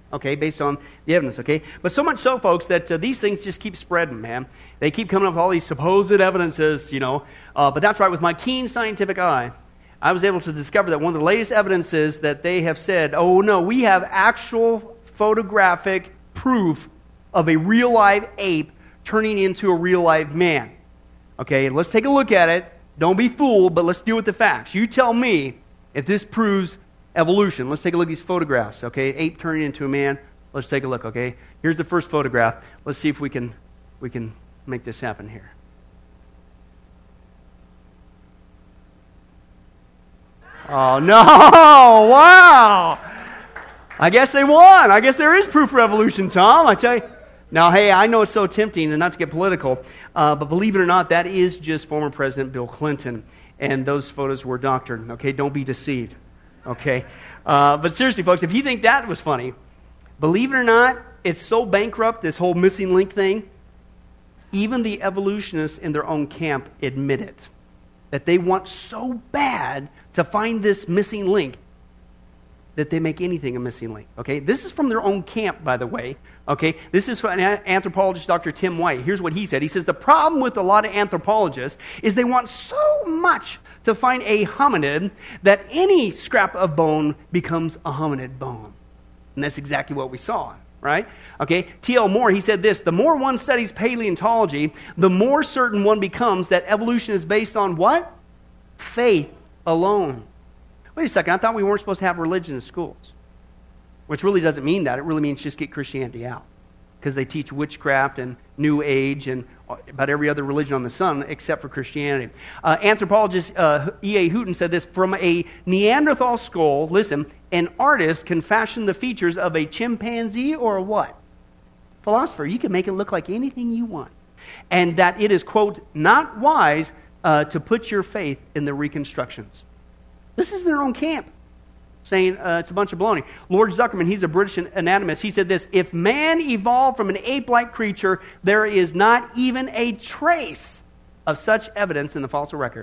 okay, based on the evidence, okay? But so much so, folks, that uh, these things just keep spreading, man. They keep coming up with all these supposed evidences, you know. Uh, but that's right, with my keen scientific eye, I was able to discover that one of the latest evidences that they have said, oh, no, we have actual photographic proof of a real-live ape turning into a real-live man. Okay, let's take a look at it. Don't be fooled, but let's deal with the facts. You tell me if this proves evolution. Let's take a look at these photographs, okay? Ape turning into a man. Let's take a look, okay? Here's the first photograph. Let's see if we can we can make this happen here. Oh, no! Wow! I guess they won. I guess there is proof for evolution, Tom. I tell you. Now, hey, I know it's so tempting, and not to get political, uh, but believe it or not, that is just former President Bill Clinton, and those photos were doctored. Okay, don't be deceived. Okay, uh, but seriously, folks, if you think that was funny, believe it or not, it's so bankrupt, this whole missing link thing, even the evolutionists in their own camp admit it, that they want so bad to find this missing link that they make anything a missing link. Okay, this is from their own camp, by the way. Okay, this is from anthropologist Doctor Tim White. Here's what he said. He says, the problem with a lot of anthropologists is they want so much to find a hominid that any scrap of bone becomes a hominid bone. And that's exactly what we saw, right? Okay, T L Moore, he said this, the more one studies paleontology, the more certain one becomes that evolution is based on what? Faith alone. Wait a second, I thought we weren't supposed to have religion in schools. Which really doesn't mean that. It really means just get Christianity out. Because they teach witchcraft and New Age and about every other religion on the sun except for Christianity. Uh, anthropologist uh, E A Houghton said this, from a Neanderthal skull, listen, an artist can fashion the features of a chimpanzee or a what? Philosopher. You can make it look like anything you want. And that it is, quote, not wise uh, to put your faith in the reconstructions. This is their own camp, saying uh, it's a bunch of baloney. Lord Zuckerman, he's a British anatomist, he said this, if man evolved from an ape-like creature, there is not even a trace of such evidence in the fossil record.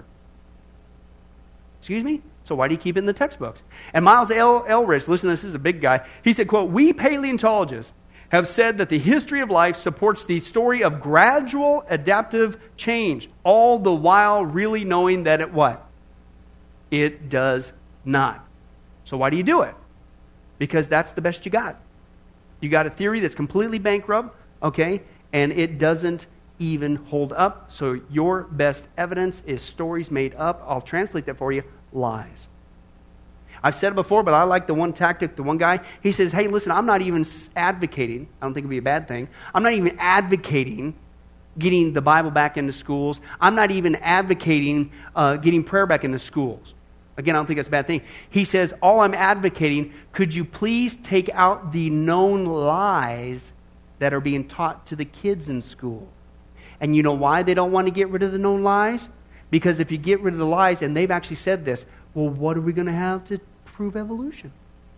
Excuse me? So why do you keep it in the textbooks? And Miles L. Elridge, listen, this is a big guy, he said, quote, we paleontologists have said that the history of life supports the story of gradual adaptive change, all the while really knowing that it what? It does not. So why do you do it? Because that's the best you got. You got a theory that's completely bankrupt, okay, and it doesn't even hold up. So your best evidence is stories made up. I'll translate that for you. Lies. I've said it before, but I like the one tactic, the one guy. He says, hey, listen, I'm not even advocating. I don't think it would be a bad thing. I'm not even advocating getting the Bible back into schools. I'm not even advocating uh, getting prayer back into schools. Again, I don't think that's a bad thing. He says, all I'm advocating, could you please take out the known lies that are being taught to the kids in school? And you know why they don't want to get rid of the known lies? Because if you get rid of the lies, and they've actually said this, well, what are we going to have to prove evolution?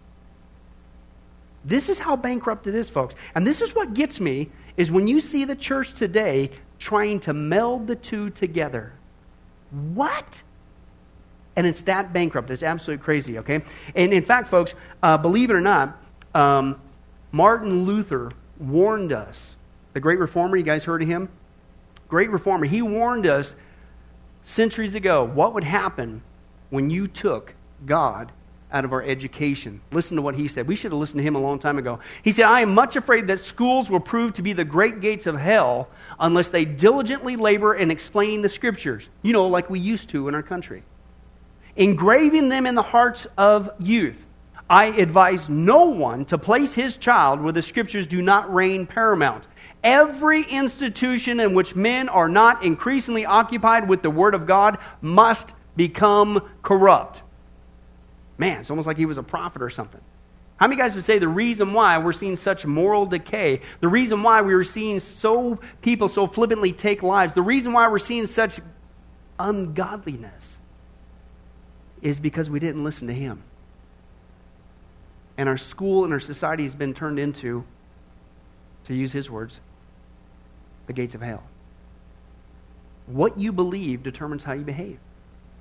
This is how bankrupt it is, folks. And this is what gets me, is when you see the church today trying to meld the two together. What? And it's that bankrupt. It's absolutely crazy, okay? And in fact, folks, uh, believe it or not, um, Martin Luther warned us. The great reformer, you guys heard of him? Great reformer. He warned us centuries ago what would happen when you took God out of our education. Listen to what he said. We should have listened to him a long time ago. He said, I am much afraid that schools will prove to be the great gates of hell unless they diligently labor in explaining the Scriptures. You know, like we used to in our country. Engraving them in the hearts of youth. I advise no one to place his child where the Scriptures do not reign paramount. Every institution in which men are not increasingly occupied with the Word of God must become corrupt. Man, it's almost like he was a prophet or something. How many guys would say the reason why we're seeing such moral decay, the reason why we were seeing so people so flippantly take lives, the reason why we're seeing such ungodliness is because we didn't listen to him. And our school and our society has been turned into, to use his words, the gates of hell. What you believe determines how you behave.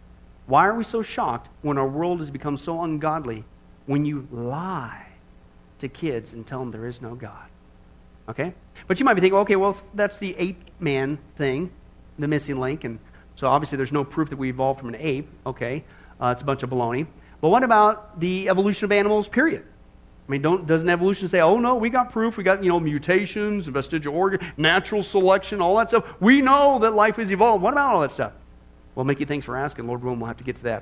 Why are we so shocked when our world has become so ungodly when you lie to kids and tell them there is no God. Okay? But you might be thinking, okay, well, that's the ape man thing, the missing link, and so obviously there's no proof that we evolved from an ape. Okay? Uh, it's a bunch of baloney. But what about the evolution of animals, period? I mean, don't, doesn't evolution say, oh no, we got proof, we got, you know, mutations, vestigial organ, natural selection, all that stuff. We know that life has evolved. What about all that stuff? Well, Mickey, thanks for asking. Lord willing, we'll have to get to that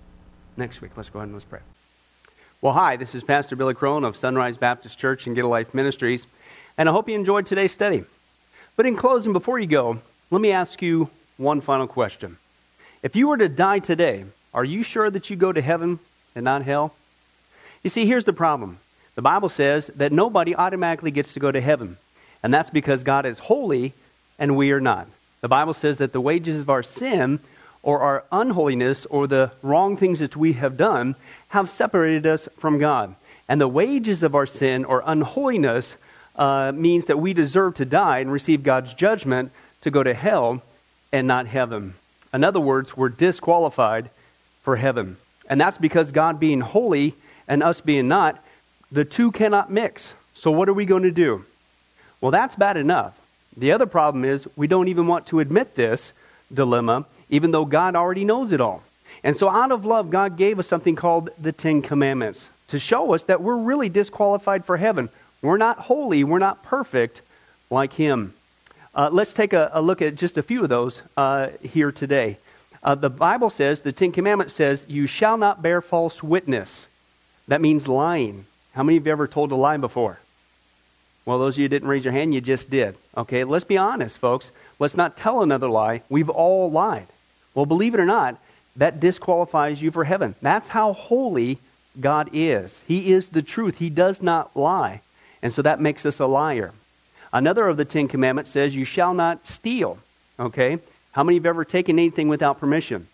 next week. Let's go ahead and let's pray. Well, hi, this is Pastor Billy Crone of Sunrise Baptist Church and Get a Life Ministries, and I hope you enjoyed today's study. But in closing, before you go, let me ask you one final question. If you were to die today, are you sure that you go to heaven and not hell? You see, here's the problem. The Bible says that nobody automatically gets to go to heaven, and that's because God is holy and we are not. The Bible says that the wages of our sin or our unholiness or the wrong things that we have done have separated us from God. And the wages of our sin or unholiness uh, means that we deserve to die and receive God's judgment to go to hell and not heaven. In other words, we're disqualified for heaven. And that's because God being holy and us being not, the two cannot mix. So what are we going to do? Well, that's bad enough. The other problem is we don't even want to admit this dilemma, even though God already knows it all. And so out of love, God gave us something called the Ten Commandments to show us that we're really disqualified for heaven. We're not holy. We're not perfect like Him. Uh, let's take a, a look at just a few of those uh, here today. Uh, the Bible says, the Ten Commandments says, you shall not bear false witness. That means lying. How many of you ever told a lie before? Well, those of you who didn't raise your hand, you just did. Okay, let's be honest, folks. Let's not tell another lie. We've all lied. Well, believe it or not, that disqualifies you for heaven. That's how holy God is. He is the truth. He does not lie. And so that makes us a liar. Another of the Ten Commandments says, you shall not steal. Okay? How many of you have ever taken anything without permission?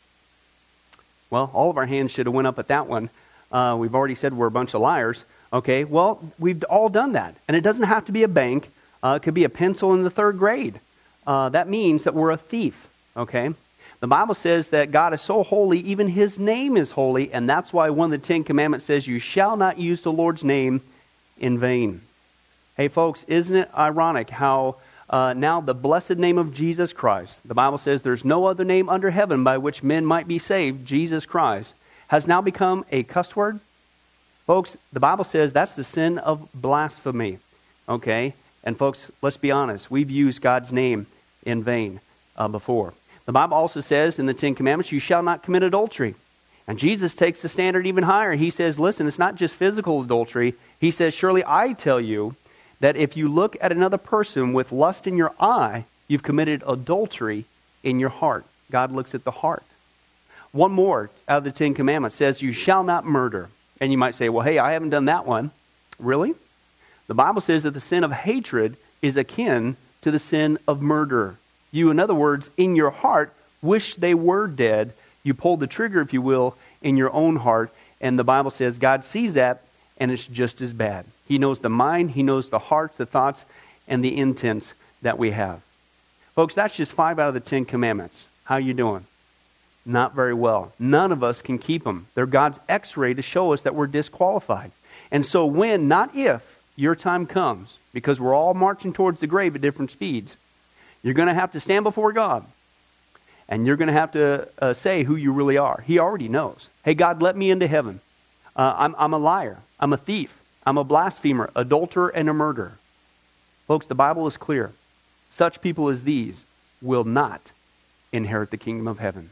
Well, all of our hands should have went up at that one. Uh, we've already said we're a bunch of liars. Okay, well, we've all done that. And it doesn't have to be a bank. Uh, it could be a pencil in the third grade. Uh, that means that we're a thief. Okay? The Bible says that God is so holy, even His name is holy. And that's why one of the Ten Commandments says, you shall not use the Lord's name in vain. Hey, folks, isn't it ironic how uh, now the blessed name of Jesus Christ, the Bible says there's no other name under heaven by which men might be saved, Jesus Christ, has now become a cuss word? Folks, the Bible says that's the sin of blasphemy. Okay? And folks, let's be honest. We've used God's name in vain uh, before. The Bible also says in the Ten Commandments, you shall not commit adultery. And Jesus takes the standard even higher. He says, listen, it's not just physical adultery. He says, surely I tell you that if you look at another person with lust in your eye, you've committed adultery in your heart. God looks at the heart. One more out of the Ten Commandments says, you shall not murder. And you might say, well, hey, I haven't done that one. Really? The Bible says that the sin of hatred is akin to the sin of murder. You, in other words, in your heart, wish they were dead. You pulled the trigger, if you will, in your own heart. And the Bible says God sees that, and it's just as bad. He knows the mind, He knows the hearts, the thoughts, and the intents that we have. Folks, that's just five out of the Ten Commandments. How you doing? Not very well. None of us can keep them. They're God's x-ray to show us that we're disqualified. And so when, not if, your time comes, because we're all marching towards the grave at different speeds, you're going to have to stand before God. And you're going to have to uh, say who you really are. He already knows. Hey, God, let me into heaven. Uh, I'm, I'm a liar. I'm a thief. I'm a blasphemer, adulterer, and a murderer. Folks, the Bible is clear. Such people as these will not inherit the kingdom of heaven.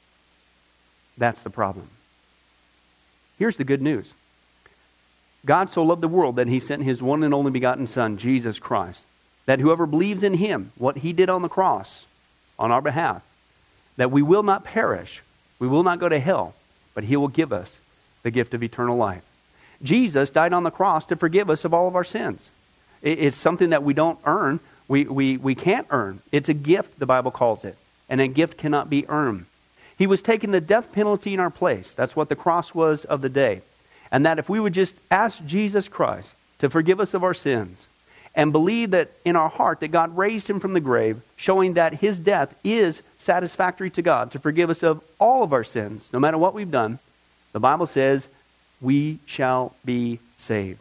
That's the problem. Here's the good news. God so loved the world that He sent His one and only begotten Son, Jesus Christ, that whoever believes in Him, what He did on the cross on our behalf, that we will not perish, we will not go to hell, but He will give us the gift of eternal life. Jesus died on the cross to forgive us of all of our sins. It's something that we don't earn. We, we, we can't earn. It's a gift, the Bible calls it. And a gift cannot be earned. He was taking the death penalty in our place. That's what the cross was of the day. And that if we would just ask Jesus Christ to forgive us of our sins and believe that in our heart that God raised Him from the grave, showing that His death is satisfactory to God to forgive us of all of our sins, no matter what we've done, the Bible says we shall be saved.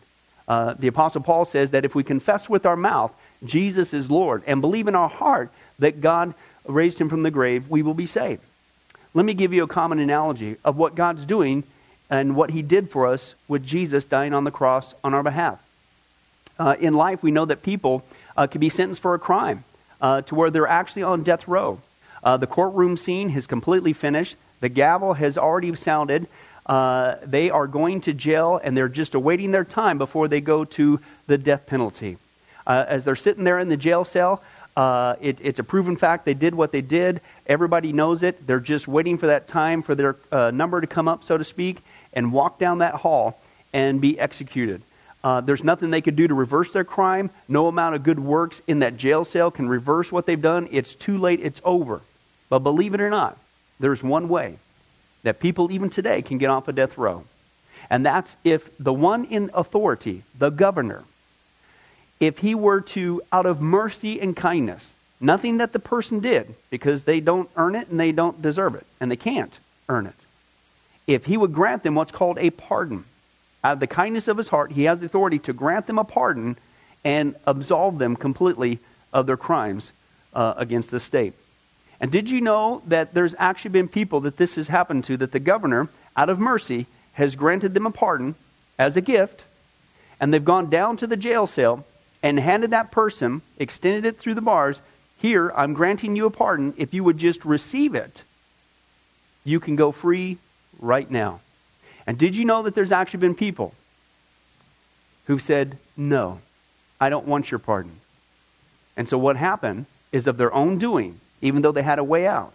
Uh, the Apostle Paul says that if we confess with our mouth Jesus is Lord and believe in our heart that God raised him from the grave, we will be saved. Let me give you a common analogy of what God's doing and what he did for us with Jesus dying on the cross on our behalf. Uh, in life, we know that people uh, can be sentenced for a crime uh, to where they're actually on death row. Uh, the courtroom scene has completely finished. The gavel has already sounded. Uh, they are going to jail, and they're just awaiting their time before they go to the death penalty. Uh, as they're sitting there in the jail cell, uh, it, it's a proven fact they did what they did. Everybody knows it. They're just waiting for that time for their uh, number to come up, so to speak, and walk down that hall and be executed. Uh, there's nothing they could do to reverse their crime. No amount of good works in that jail cell can reverse what they've done. It's too late. It's over. But believe it or not, there's one way that people even today can get off a death row. And that's if the one in authority, the governor, if he were to, out of mercy and kindness, nothing that the person did, because they don't earn it and they don't deserve it, and they can't earn it, if he would grant them what's called a pardon, out of the kindness of his heart, he has the authority to grant them a pardon and absolve them completely of their crimes uh, against the state. And did you know that there's actually been people that this has happened to, that the governor, out of mercy, has granted them a pardon as a gift, and they've gone down to the jail cell and handed that person, extended it through the bars, here, I'm granting you a pardon. If you would just receive it, you can go free right now. And did you know that there's actually been people who've said, no, I don't want your pardon. And so what happened is, of their own doing, even though they had a way out,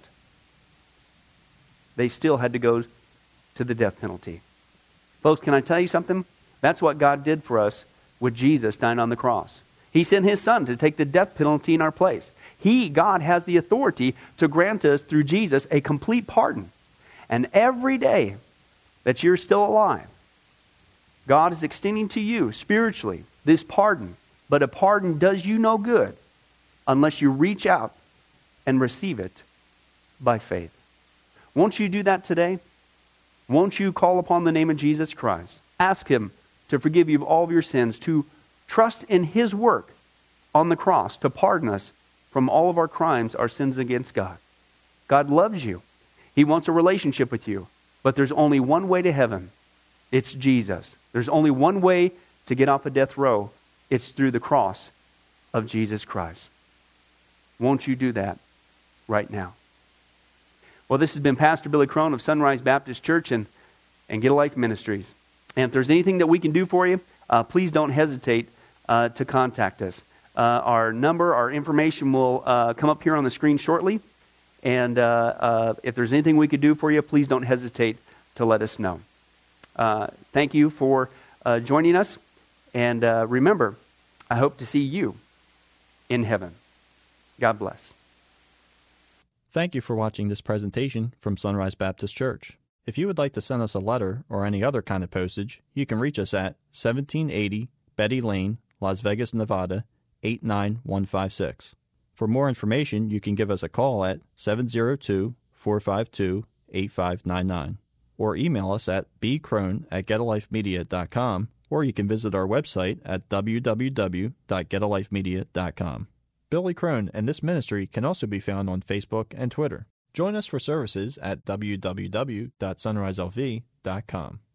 they still had to go to the death penalty. Folks, can I tell you something? That's what God did for us with Jesus dying on the cross. He sent his son to take the death penalty in our place. He, God, has the authority to grant us through Jesus a complete pardon. And every day that you're still alive, God is extending to you spiritually this pardon. But a pardon does you no good unless you reach out and receive it by faith. Won't you do that today? Won't you call upon the name of Jesus Christ? Ask him to forgive you of all of your sins, to trust in his work on the cross to pardon us from all of our crimes, our sins against God. God loves you. He wants a relationship with you. But there's only one way to heaven. It's Jesus. There's only one way to get off a death row. It's through the cross of Jesus Christ. Won't you do that right now? Well, this has been Pastor Billy Crone of Sunrise Baptist Church and, and Get a Life Ministries. And if there's anything that we can do for you, uh, please don't hesitate uh, to contact us. Uh, our number, our information will uh, come up here on the screen shortly. And uh, uh, if there's anything we could do for you, please don't hesitate to let us know. Uh, thank you for uh, joining us. And uh, remember, I hope to see you in heaven. God bless. Thank you for watching this presentation from Sunrise Baptist Church. If you would like to send us a letter or any other kind of postage, you can reach us at seventeen eighty Betty Lane, Las Vegas, Nevada, eight nine one five six. For more information, you can give us a call at seven zero two, four five two, eight five nine nine or email us at b crone at get a life media dot com, or you can visit our website at w w w dot get a life media dot com. Billy Crone and this ministry can also be found on Facebook and Twitter. Join us for services at w w w dot sunrise l v dot com.